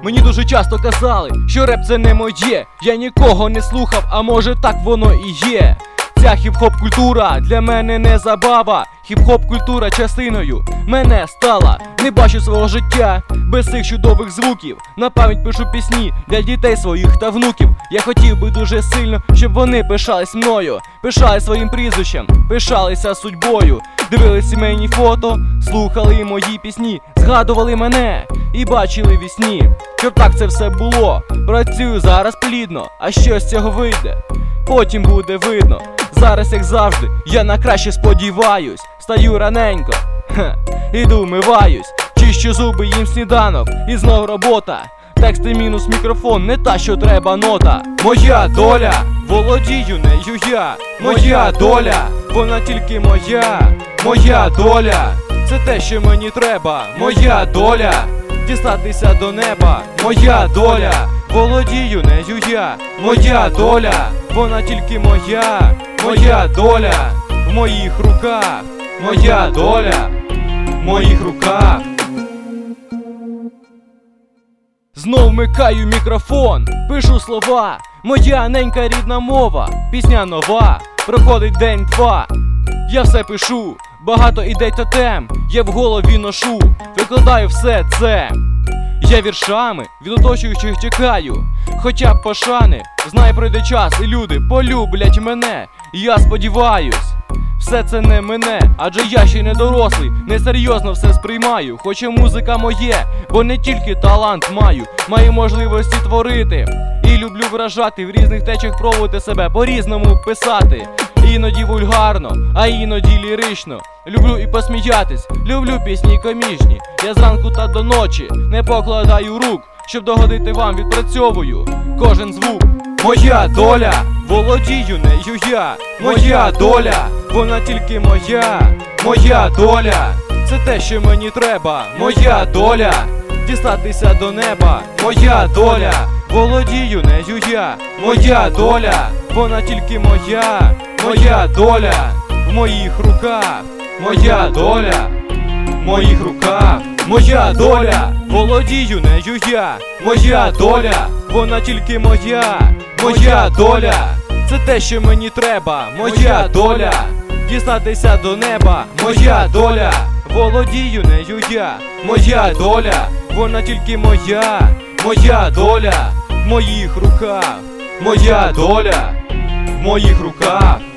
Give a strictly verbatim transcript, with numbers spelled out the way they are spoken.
Мені дуже часто казали, що реп це не моє. Я нікого не слухав, а може так воно і є. Ця хіп-хоп культура для мене не забава. Хіп-хоп культура частиною мене стала. Не бачу свого життя без цих чудових звуків. На пам'ять пишу пісні для дітей своїх та внуків. Я хотів би дуже сильно, щоб вони пишались мною, пишались своїм прізвищем, пишалися судьбою. Дивились сімейні фото, слухали мої пісні, згадували мене і бачили вісні. Щоб так це все було, працюю зараз плідно, а що з цього вийде, потім буде видно. Зараз, як завжди, я на краще сподіваюсь. Встаю раненько, ха, іду вмиваюсь, чищу зуби, їм сніданок, і знов робота. Тексти мінус мікрофон, не та, що треба нота. Моя доля, володію нею я. Моя доля, вона тільки моя. Моя доля, це те, що мені треба. Моя доля, дістатися до неба. Моя доля, володію нею я. Моя доля, вона тільки моя. Моя доля в моїх руках. Моя доля в моїх руках. Знов вмикаю мікрофон, пишу слова. Моя ненька рідна мова, пісня нова. Проходить день-два, я все пишу. Багато ідей та тем я в голові ношу. Викладаю все це я віршами від оточуючих тікаю. Хоча б пошани, знай, пройде час і люди полюблять мене. Я сподіваюсь, все це не мене, адже я ще не дорослий, несерйозно все сприймаю. Хоча музика моє, бо не тільки талант маю, маю можливості творити і люблю вражати, в різних течах пробувати себе, по-різному писати. Іноді вульгарно, а іноді лірично. Люблю і посміятись, люблю пісні комічні. Я зранку та до ночі не покладаю рук, щоб догодити вам, відпрацьовую кожен звук. Моя доля, володію нею я. Моя доля, вона тільки моя. Моя доля, це те, що мені треба. Моя доля, дістатися до неба. Моя доля, володію нею я. Моя доля, вона тільки моя. Моя доля в моїх руках. Моя доля в моїх руках. Моя доля, володію нею я. Моя доля, вона тільки моя. Моя доля, це те, що мені треба. Моя доля, дістатися до неба. Моя доля, володію нею я. Моя доля, вона тільки моя. Моя доля в моїх руках. Моя доля в моїх руках.